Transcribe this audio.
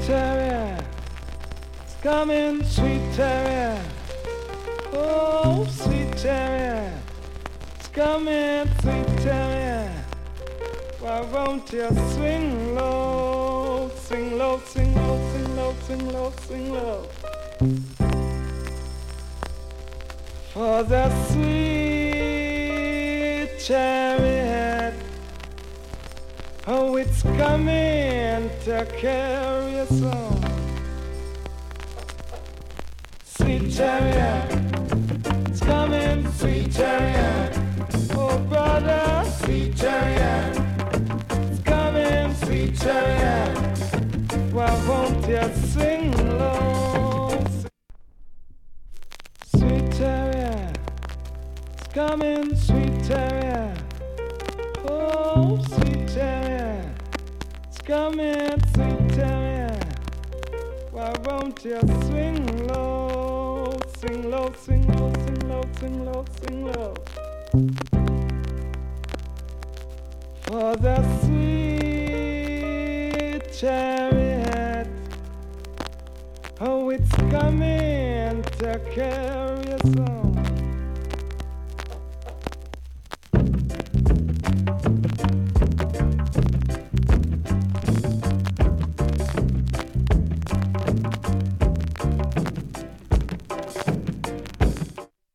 chariot, it's coming, sweet chariot. Oh, sweet chariot, it's coming, sweet chariot. Why won't you swing low, sing low, sing low, sing low, sing low, sing low. For the sweet chariot, oh, it's coming to carry us home. Sweet chariot, it's coming, sweet chariot. Oh, brother, sweet chariot, it's coming, sweet chariot. Why won't you sing low? Sweet chariot, it's coming, sweet chariot. Oh, sweet chariot, it's coming, sweet chariot. Why won't you swing low, sing low, sing low, sing low, sing low, sing low. For the sweet chariot, oh, it's coming to carry us home.